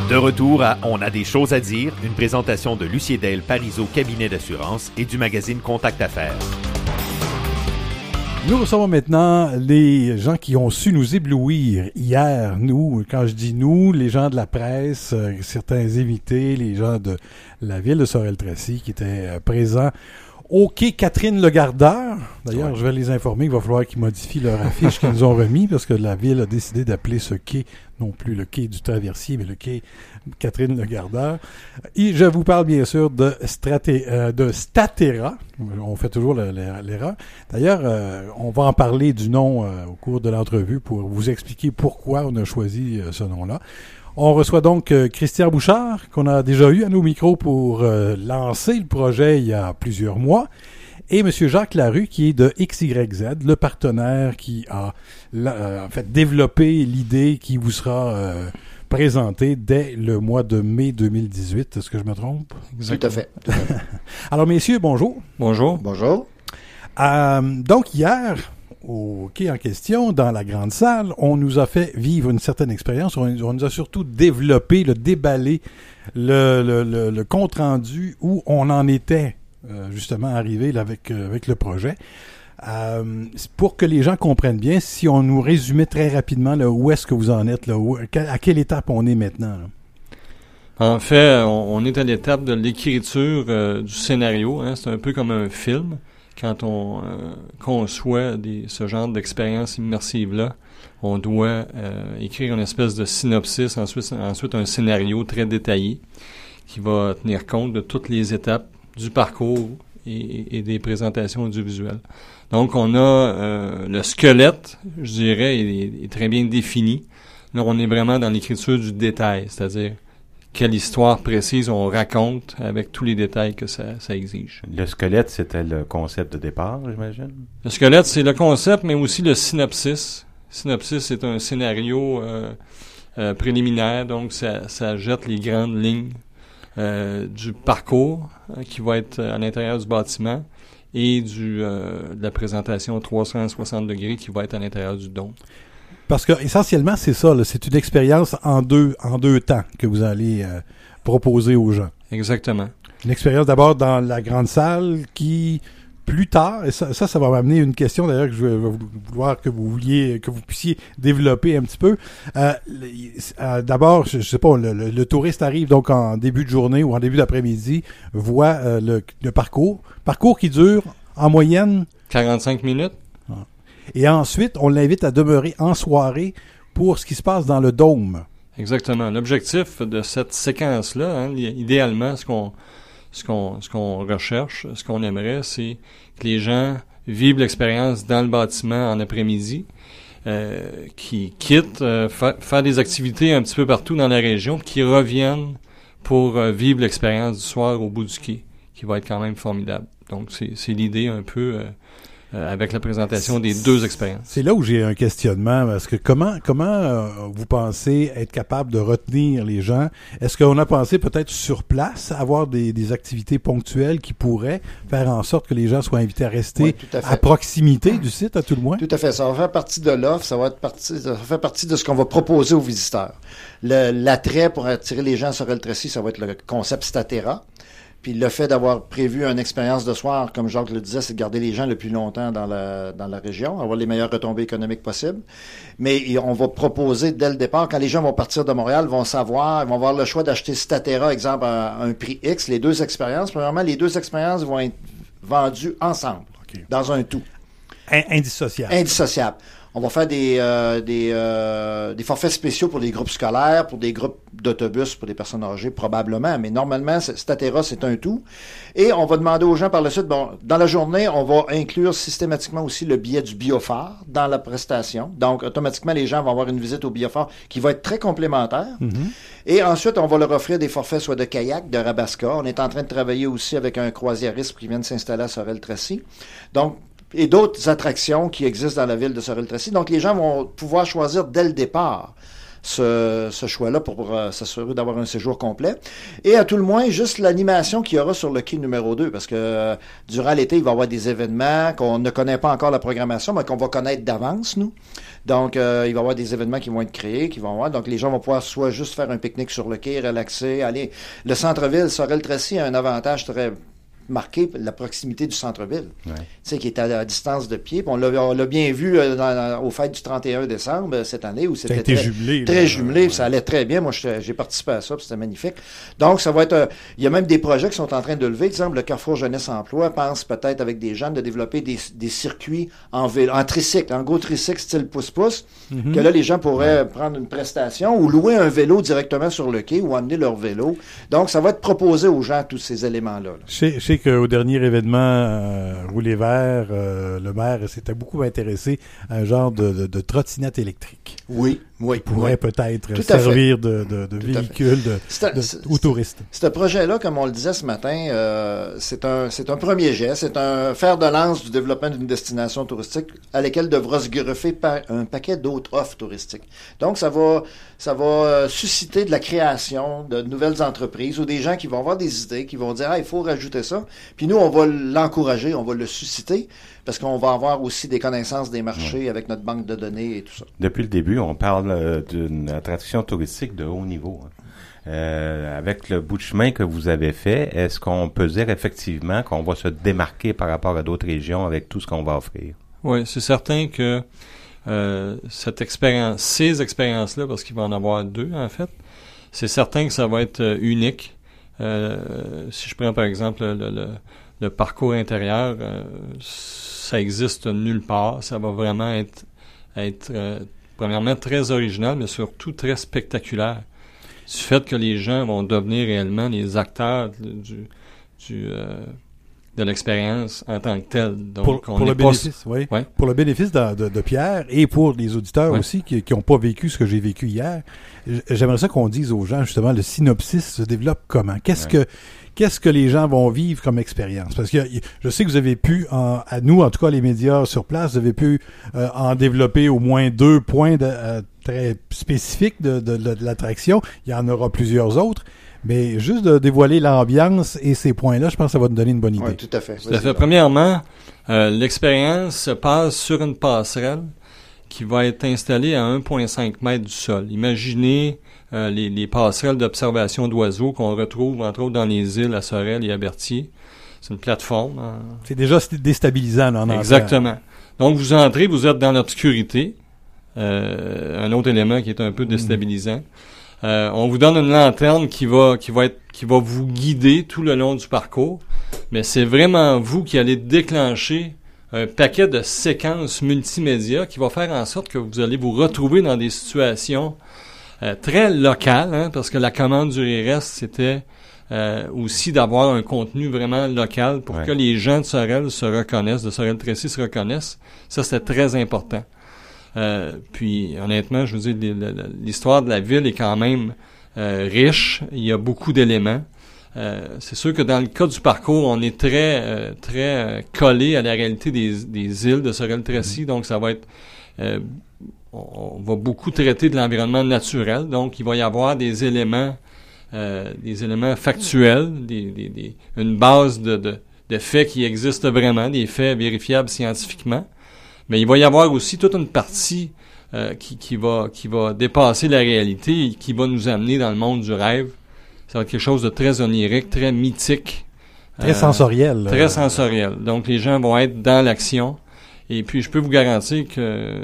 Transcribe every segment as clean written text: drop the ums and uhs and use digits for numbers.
De retour à On a des choses à dire, une présentation de Lucie Del Parizeau Cabinet d'assurance et du magazine Contact Affaires. Nous recevons maintenant les gens qui ont su nous éblouir hier. Nous, quand je dis nous, les gens de la presse, certains invités, les gens de la ville de Sorel-Tracy qui étaient présents au quai Catherine-Legardeur. D'ailleurs, je vais les informer qu'il va falloir qu'ils modifient leur affiche qu'ils nous ont remis parce que la ville a décidé d'appeler ce quai non plus le quai du Traversier, mais le quai Catherine-Legardeur. Et je vous parle bien sûr de Statera. On fait toujours l'erreur. D'ailleurs, on va en parler du nom au cours de l'entrevue pour vous expliquer pourquoi on a choisi ce nom-là. On reçoit donc Christian Bouchard, qu'on a déjà eu à nos micros pour lancer le projet il y a plusieurs mois, et M. Jacques Larue, qui est de XYZ, le partenaire qui a en fait développé l'idée qui vous sera présentée dès le mois de mai 2018. Est-ce que je me trompe? Exactement. Tout à fait. Alors, messieurs, bonjour. Bonjour. Bonjour. Donc, hier, au quai en question, dans la grande salle, on nous a fait vivre une certaine expérience. On nous a surtout développé, déballé le compte-rendu où on en était justement arrivé là, avec le projet. Pour que les gens comprennent bien, si on nous résumait très rapidement là, où est-ce que vous en êtes, là, à quelle étape on est maintenant là? En fait, on est à l'étape de l'écriture du scénario. Hein, c'est un peu comme un film. Quand on conçoit ce genre d'expérience immersive-là, on doit écrire une espèce de synopsis, ensuite un scénario très détaillé qui va tenir compte de toutes les étapes du parcours et des présentations audiovisuelles. Donc, on a le squelette, je dirais, est très bien défini. Là, on est vraiment dans l'écriture du détail, c'est-à-dire quelle histoire précise on raconte avec tous les détails que ça exige. Le squelette, c'était le concept de départ, j'imagine? Le squelette, c'est le concept, mais aussi le synopsis. Synopsis, c'est un scénario préliminaire, donc ça jette les grandes lignes du parcours qui va être à l'intérieur du bâtiment et de la présentation 360 degrés qui va être à l'intérieur du dôme. Parce que essentiellement, c'est ça, là, c'est une expérience en deux temps que vous allez proposer aux gens. Exactement. Une expérience d'abord dans la grande salle qui, plus tard, et ça va m'amener une question d'ailleurs que je vais vouloir que vous puissiez développer un petit peu. D'abord, je sais pas, le touriste arrive donc en début de journée ou en début d'après-midi, voit le parcours qui dure en moyenne 45 minutes. Et ensuite, on l'invite à demeurer en soirée pour ce qui se passe dans le dôme. Exactement. L'objectif de cette séquence-là, hein, idéalement, ce qu'on recherche, ce qu'on aimerait, c'est que les gens vivent l'expérience dans le bâtiment en après-midi, qui quittent, faire des activités un petit peu partout dans la région, qui reviennent pour vivre l'expérience du soir au bout du quai, qui va être quand même formidable. Donc, c'est l'idée un peu avec la présentation des deux expériences. C'est là où j'ai un questionnement, parce que comment vous pensez être capable de retenir les gens? Est-ce qu'on a pensé peut-être sur place avoir des activités ponctuelles qui pourraient faire en sorte que les gens soient invités à rester à proximité du site, à tout le moins? Tout à fait. Ça va faire partie de l'offre, ça va faire partie de ce qu'on va proposer aux visiteurs. L'attrait pour attirer les gens à Sorel-Tracy, ça va être le concept Statera. Puis le fait d'avoir prévu une expérience de soir, comme Jacques le disait, c'est de garder les gens le plus longtemps dans la région, avoir les meilleures retombées économiques possibles. Mais on va proposer dès le départ, quand les gens vont partir de Montréal, ils vont avoir le choix d'acheter Statera, exemple, à un prix X, les deux expériences. Premièrement, les deux expériences vont être vendues ensemble, dans un tout. Indissociable. Indissociable. On va faire des forfaits spéciaux pour les groupes scolaires, pour des groupes d'autobus, pour des personnes âgées, probablement. Mais normalement, Statera, c'est un tout. Et on va demander aux gens par la suite, dans la journée, on va inclure systématiquement aussi le billet du biophare dans la prestation. Donc, automatiquement, les gens vont avoir une visite au biophare qui va être très complémentaire. Mm-hmm. Et ensuite, on va leur offrir des forfaits soit de kayak, de Rabasca. On est en train de travailler aussi avec un croisiériste qui vient de s'installer à Sorel-Tracy. Donc, et d'autres attractions qui existent dans la ville de Sorel-Tracy. Donc, les gens vont pouvoir choisir dès le départ ce choix-là pour s'assurer d'avoir un séjour complet. Et à tout le moins, juste l'animation qu'il y aura sur le quai numéro 2, parce que durant l'été, il va y avoir des événements qu'on ne connaît pas encore la programmation, mais qu'on va connaître d'avance, nous. Donc, il va y avoir des événements qui vont être créés, qui vont avoir. Donc, les gens vont pouvoir soit juste faire un pique-nique sur le quai, relaxer, aller. Le centre-ville, Sorel-Tracy a un avantage très marqué, la proximité du centre-ville, tu sais, qui est à distance de pied. Puis on l'a bien vu au fête du 31 décembre cette année, où c'était très jumelé, ça allait très bien. Moi, j'ai participé à ça, puis c'était magnifique. Donc, ça va être... il y a même des projets qui sont en train de lever. Exemple, le Carrefour Jeunesse Emploi pense peut-être avec des jeunes de développer des circuits en tricycle, en gros tricycle style pouce-pouce, que là, les gens pourraient prendre une prestation ou louer un vélo directement sur le quai ou amener leur vélo. Donc, ça va être proposé aux gens, tous ces éléments-là. Je sais qu'au dernier événement Rouler Vert, le maire s'était beaucoup intéressé à un genre de trottinette électrique. Oui. Qui pourrait peut-être servir de véhicule aux touristes. Ce projet-là, comme on le disait ce matin, c'est un premier geste, c'est un fer de lance du développement d'une destination touristique à laquelle devra se greffer un paquet d'autres offres touristiques. Donc, ça va susciter de la création de nouvelles entreprises ou des gens qui vont avoir des idées, qui vont dire « Ah, il faut rajouter ça ». Puis nous, on va l'encourager, on va le susciter, parce qu'on va avoir aussi des connaissances des marchés avec notre banque de données et tout ça. Depuis le début, on parle d'une attraction touristique de haut niveau. Avec le bout de chemin que vous avez fait, est-ce qu'on peut dire effectivement qu'on va se démarquer par rapport à d'autres régions avec tout ce qu'on va offrir? Oui, c'est certain que ces expériences-là, parce qu'il va en avoir deux en fait, c'est certain que ça va être unique. Si je prends par exemple le parcours intérieur, ça existe nulle part. Ça va vraiment être premièrement très original, mais surtout très spectaculaire. Du fait que les gens vont devenir réellement les acteurs de l'expérience en tant que telle. Donc, pour le bénéfice, oui. Pour le bénéfice de Pierre et pour les auditeurs aussi qui n'ont pas vécu ce que j'ai vécu hier, j'aimerais ça qu'on dise aux gens, justement, le synopsis se développe comment? Qu'est-ce que les gens vont vivre comme expérience? Parce que je sais que vous avez pu, à nous, en tout cas les médias sur place, vous avez pu en développer au moins 2 points très spécifiques de l'attraction. Il y en aura plusieurs autres. Mais juste de dévoiler l'ambiance et ces points-là, je pense que ça va nous donner une bonne idée. Oui, tout à fait. Premièrement, l'expérience se passe sur une passerelle qui va être installée à 1,5 mètre du sol. Imaginez les passerelles d'observation d'oiseaux qu'on retrouve, entre autres, dans les îles à Sorel et à Berthier. C'est une plateforme. C'est déjà déstabilisant, là, en entrant. Exactement. Donc, vous entrez, vous êtes dans l'obscurité. Un autre élément qui est un peu déstabilisant. On vous donne une lanterne qui va vous guider tout le long du parcours, mais c'est vraiment vous qui allez déclencher un paquet de séquences multimédia qui va faire en sorte que vous allez vous retrouver dans des situations très locales, parce que la commande du RS, c'était aussi d'avoir un contenu vraiment local pour que les gens de Sorel se reconnaissent, de Sorel-Tracy se reconnaissent. Ça, c'était très important. Puis, honnêtement, je veux dire, l'histoire de la ville est quand même riche. Il y a beaucoup d'éléments. C'est sûr que dans le cas du parcours, on est très collé à la réalité des îles de Sorel-Tracy. Donc, ça va être... on va beaucoup traiter de l'environnement naturel. Donc, il va y avoir des éléments factuels, une base de faits qui existent vraiment, des faits vérifiables scientifiquement. Mais il va y avoir aussi toute une partie qui va dépasser la réalité et qui va nous amener dans le monde du rêve. Ça va être quelque chose de très onirique, très mythique. Très sensoriel. Très sensoriel. Donc, les gens vont être dans l'action. Et puis, je peux vous garantir que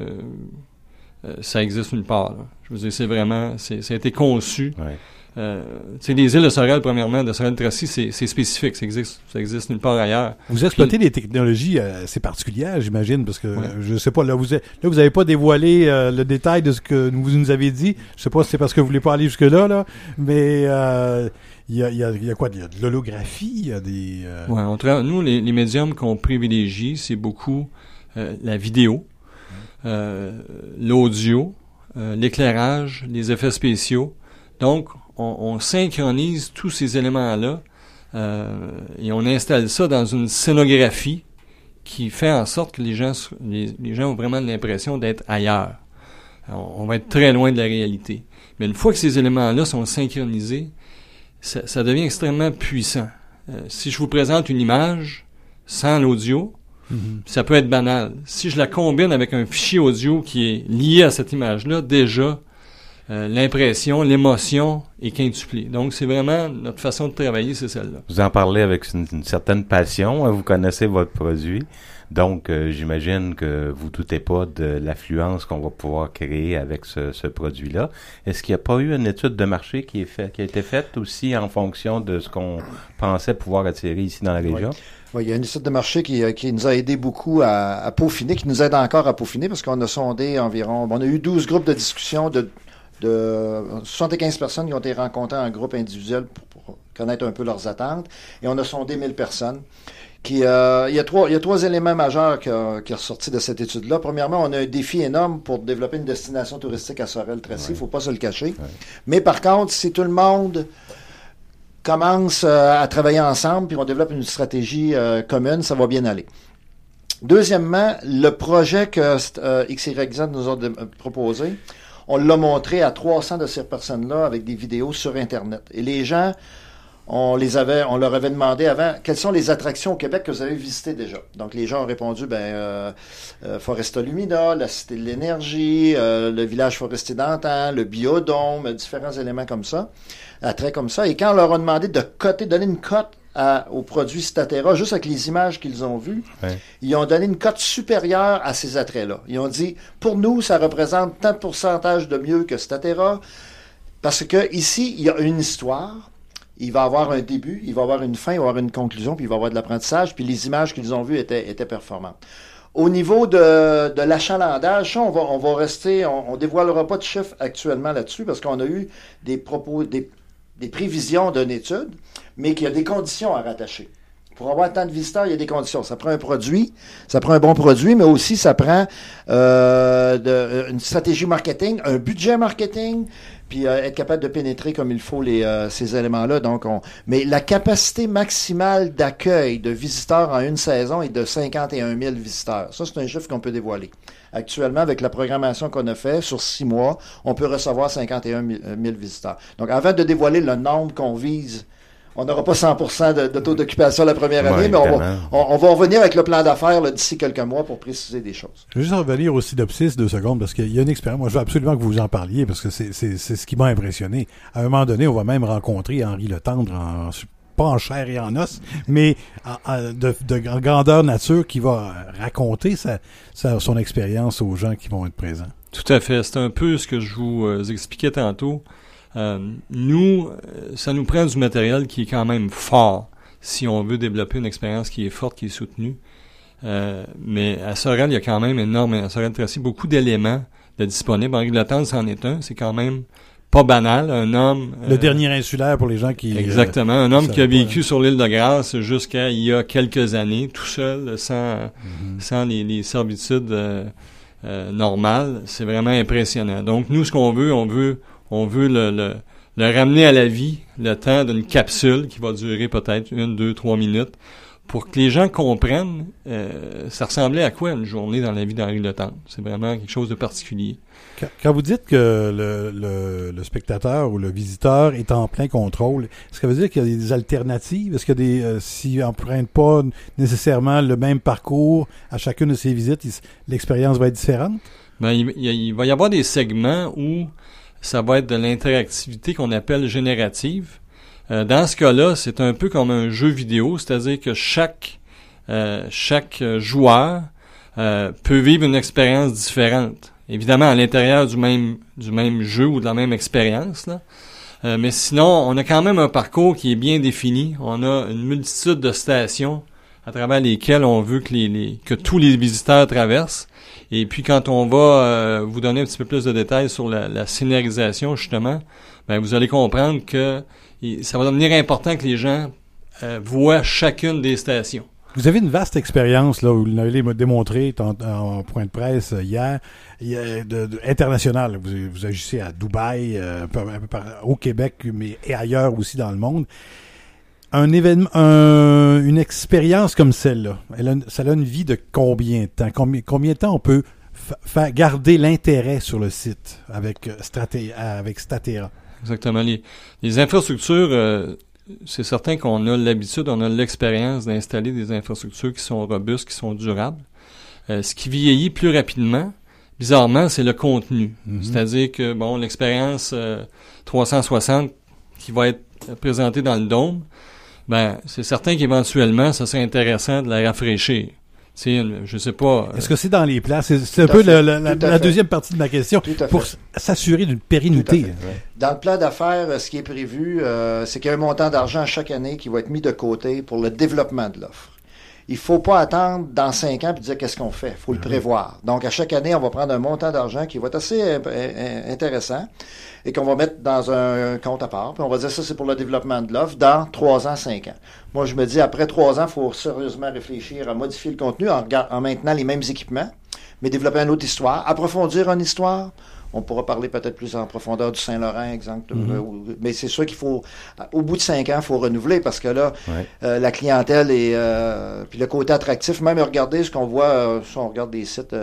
ça existe nulle part. Là. Je veux dire, ça a été conçu. Ouais. Les îles de Sorel, premièrement, de Sorel-Tracy, c'est spécifique, ça existe nulle part ailleurs. Vous exploitez des technologies assez particulières, j'imagine, parce que je sais pas, là vous avez pas dévoilé le détail de ce que vous nous avez dit. Je sais pas si c'est parce que vous voulez pas aller jusque là, mais il y a quoi? Il y a de l'holographie, il y a des... Nous, les médiums qu'on privilégie, c'est beaucoup la vidéo, l'audio, l'éclairage, les effets spéciaux. Donc, on synchronise tous ces éléments-là et on installe ça dans une scénographie qui fait en sorte que les gens ont vraiment l'impression d'être ailleurs. On va être très loin de la réalité. Mais une fois que ces éléments-là sont synchronisés, ça devient extrêmement puissant. Si je vous présente une image sans l'audio, ça peut être banal. Si je la combine avec un fichier audio qui est lié à cette image-là, déjà, l'impression, l'émotion est quintuplée. Donc, c'est vraiment notre façon de travailler, c'est celle-là. Vous en parlez avec une certaine passion, hein, vous connaissez votre produit. Donc, j'imagine que vous doutez pas de l'affluence qu'on va pouvoir créer avec ce produit-là. Est-ce qu'il n'y a pas eu une étude de marché qui a été faite aussi en fonction de ce qu'on pensait pouvoir attirer ici dans la région? Oui, il y a une étude de marché qui nous a aidé beaucoup à peaufiner, qui nous aide encore à peaufiner, parce qu'on a sondé environ... On a eu 12 groupes de discussion de 75 personnes qui ont été rencontrées en groupe individuel pour connaître un peu leurs attentes, et on a sondé 1000 personnes. Il y a trois éléments majeurs qui sont ressortis de cette étude-là. Premièrement, on a un défi énorme pour développer une destination touristique à Sorel-Tracy. Il ne faut pas se le cacher. Ouais. Mais par contre, si tout le monde commence à travailler ensemble puis on développe une stratégie commune, ça va bien aller. Deuxièmement, le projet que XYZ nous a proposé, on l'a montré à 300 de ces personnes-là avec des vidéos sur Internet. Et les gens... On leur avait demandé avant, quelles sont les attractions au Québec que vous avez visitées déjà? Donc, les gens ont répondu, Foresta Lumina, la Cité de l'Énergie, le village forestier d'antan, le biodôme, différents éléments comme ça, attraits comme ça. Et quand on leur a demandé de donner une cote aux produits Statera, juste avec les images qu'ils ont vues, ils ont donné une cote supérieure à ces attraits-là. Ils ont dit, pour nous, ça représente tant de pourcentage de mieux que Statera, parce que ici, il y a une histoire. Il va avoir un début, il va avoir une fin, il va avoir une conclusion, puis il va avoir de l'apprentissage, puis les images qu'ils ont vues étaient performantes. Au niveau de l'achalandage, ça, on va rester, on dévoilera pas de chiffres actuellement là-dessus, parce qu'on a eu des prévisions d'une étude, mais qu'il y a des conditions à rattacher. Pour avoir tant de visiteurs, il y a des conditions. Ça prend un produit, ça prend un bon produit, mais aussi ça prend une stratégie marketing, un budget marketing, puis être capable de pénétrer comme il faut ces éléments-là. Donc, mais la capacité maximale d'accueil de visiteurs en une saison est de 51 000 visiteurs. Ça, c'est un chiffre qu'on peut dévoiler. Actuellement, avec la programmation qu'on a fait sur 6 mois, on peut recevoir 51 000 visiteurs. Donc, avant de dévoiler le nombre qu'on vise, on n'aura pas 100% de taux d'occupation la première année, mais on va revenir avec le plan d'affaires d'ici quelques mois pour préciser des choses. Je vais juste revenir au synopsis 2 secondes, parce qu'il y a une expérience. Moi, je veux absolument que vous en parliez, parce que c'est ce qui m'a impressionné. À un moment donné, on va même rencontrer Henri Letendre, pas en chair et en os, mais de grandeur nature, qui va raconter son expérience aux gens qui vont être présents. Tout à fait. C'est un peu ce que je vous expliquais tantôt. Nous, ça nous prend du matériel qui est quand même fort si on veut développer une expérience qui est forte, qui est soutenue. Mais à Sorel, il y a quand même à Sorel-Tracy, beaucoup d'éléments de disponibles. Henri Letendre, c'en est un. C'est quand même pas banal. Un homme... le dernier insulaire pour les gens qui... Exactement. Un homme qui a vécu sur l'île de Grâce jusqu'à il y a quelques années, tout seul, sans les servitudes normales. C'est vraiment impressionnant. Donc, nous, ce qu'on veut, on veut le ramener à la vie, le temps d'une capsule qui va durer peut-être 1, 2, 3 minutes, pour que les gens comprennent ça ressemblait à quoi une journée dans la vie d'Henri Letendre. C'est vraiment quelque chose de particulier. Quand vous dites que le spectateur ou le visiteur est en plein contrôle, est-ce que ça veut dire qu'il y a des alternatives? Est-ce qu'il y a s'ils n'empruntent pas nécessairement le même parcours à chacune de ces visites, l'expérience va être différente? Ben, il va y avoir des segments où ça va être de l'interactivité qu'on appelle générative. Dans ce cas-là, c'est un peu comme un jeu vidéo, c'est-à-dire que chaque joueur peut vivre une expérience différente. Évidemment, à l'intérieur du même jeu ou de la même expérience, là. Mais sinon, on a quand même un parcours qui est bien défini. On a une multitude de stations à travers lesquelles on veut que tous les visiteurs traversent. Et puis, quand on va vous donner un petit peu plus de détails sur la scénarisation, justement, ben vous allez comprendre que ça va devenir important que les gens voient chacune des stations. Vous avez une vaste expérience, là, vous l'avez démontré en point de presse hier, international. Vous agissez à Dubaï, un peu au Québec, mais et ailleurs aussi dans le monde. Un événement, une expérience comme celle-là, ça a une vie de combien de temps? Combien de temps on peut garder l'intérêt sur le site avec Statera. Exactement. Les infrastructures, c'est certain qu'on a l'habitude, on a l'expérience d'installer des infrastructures qui sont robustes, qui sont durables. Ce qui vieillit plus rapidement, bizarrement, c'est le contenu. C'est-à-dire que, l'expérience 360 qui va être présentée dans le dôme, c'est certain qu'éventuellement, ça serait intéressant de la rafraîchir. Je sais pas. Est-ce que c'est dans les plans? C'est un peu la deuxième partie de ma question. Pour s'assurer d'une pérennité. Dans le plan d'affaires, ce qui est prévu, c'est qu'il y a un montant d'argent chaque année qui va être mis de côté pour le développement de l'offre. Il faut pas attendre dans 5 ans et dire qu'est-ce qu'on fait. Il faut le prévoir. Donc, à chaque année, on va prendre un montant d'argent qui va être assez intéressant et qu'on va mettre dans un compte à part. Puis on va dire ça, c'est pour le développement de l'offre dans 3 ans, 5 ans. Moi, je me dis, après 3 ans, il faut sérieusement réfléchir à modifier le contenu en maintenant les mêmes équipements, mais développer une autre histoire, approfondir une histoire. On pourra parler peut-être plus en profondeur du Saint-Laurent, exemple. Mais c'est sûr qu'il faut, au bout de 5 ans, il faut renouveler parce que là, la clientèle et puis le côté attractif, même regardez ce qu'on voit, si on regarde des sites,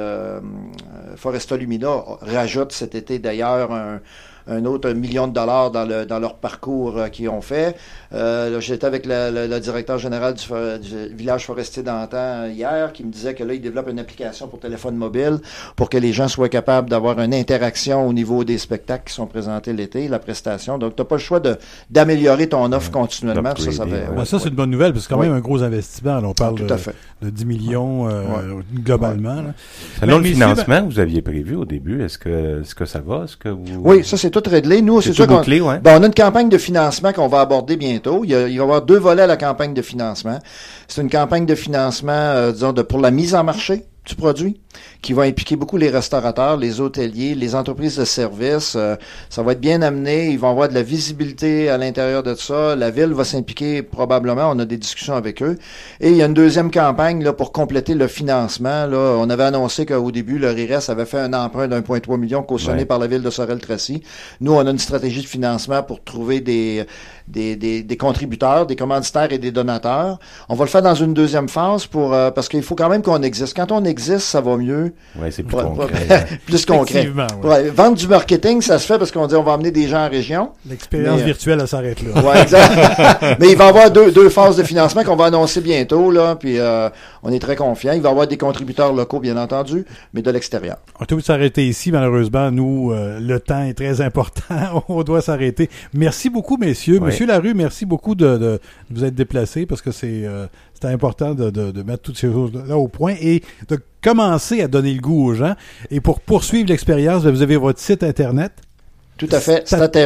Foresta Lumina rajoute cet été d'ailleurs un autre $1 million dans leur parcours qu'ils ont fait. J'étais avec le directeur général du village forestier d'Antan hier qui me disait que là, il développe une application pour téléphone mobile pour que les gens soient capables d'avoir une interaction au niveau des spectacles qui sont présentés l'été, la prestation. Donc, tu n'as pas le choix d'améliorer ton offre continuellement. Ça c'est une bonne nouvelle parce que c'est quand même un gros investissement. Là, on parle de 10 millions globalement. Là. Selon le financement que vous aviez prévu au début, est-ce que ça va? Oui, ça c'est tout réglé. Nous, c'est sûr qu'on on a une campagne de financement qu'on va aborder bientôt. Il va y avoir 2 volets à la campagne de financement. C'est une campagne de financement, pour la mise en marché du produit, qui va impliquer beaucoup les restaurateurs, les hôteliers, les entreprises de services. Ça va être bien amené. Ils vont avoir de la visibilité à l'intérieur de ça. La ville va s'impliquer probablement. On a des discussions avec eux. Et il y a une deuxième campagne là pour compléter le financement. Là, on avait annoncé qu'au début, le RIRES avait fait un emprunt d'1,3 million cautionné par la ville de Sorel-Tracy. Nous, on a une stratégie de financement pour trouver des contributeurs, des commanditaires et des donateurs. On va le faire dans une deuxième phase parce qu'il faut quand même qu'on existe. Quand on existe, ça va mieux. Oui, c'est plus concret. Plus concret. Vendre du marketing, ça se fait parce qu'on dit on va emmener des gens en région. L'expérience virtuelle, elle s'arrête là. Oui, exact. Mais il va y avoir deux phases de financement qu'on va annoncer bientôt, là, puis on est très confiants. Il va y avoir des contributeurs locaux, bien entendu, mais de l'extérieur. On doit s'arrêter ici, malheureusement. Nous, le temps est très important. On doit s'arrêter. Merci beaucoup, messieurs. Oui. Monsieur Larue, merci beaucoup de vous être déplacé parce que c'était important de mettre toutes ces choses-là au point et de commencer à donner le goût aux gens. Et pour poursuivre l'expérience, vous avez votre site Internet. Tout à fait.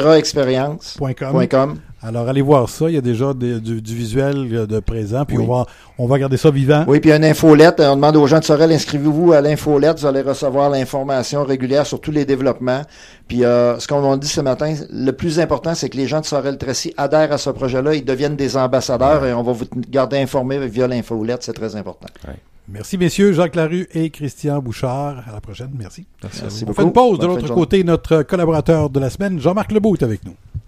stateraexperience.com. Alors, allez voir ça. Il y a déjà du visuel de présent. Puis on va garder ça vivant. Oui, puis il y a une infolette. On demande aux gens de Sorel, inscrivez-vous à l'infolette. Vous allez recevoir l'information régulière sur tous les développements. Puis ce qu'on m'a dit ce matin, le plus important, c'est que les gens de Sorel-Tracy adhèrent à ce projet-là. Ils deviennent des ambassadeurs et on va vous garder informés via l'infolette. C'est très important. Ouais. Merci, messieurs. Jacques Larue et Christian Bouchard. À la prochaine. Merci. Merci beaucoup. On fait une pause. De l'autre côté, notre collaborateur de la semaine, Jean-Marc Lebeau, est avec nous.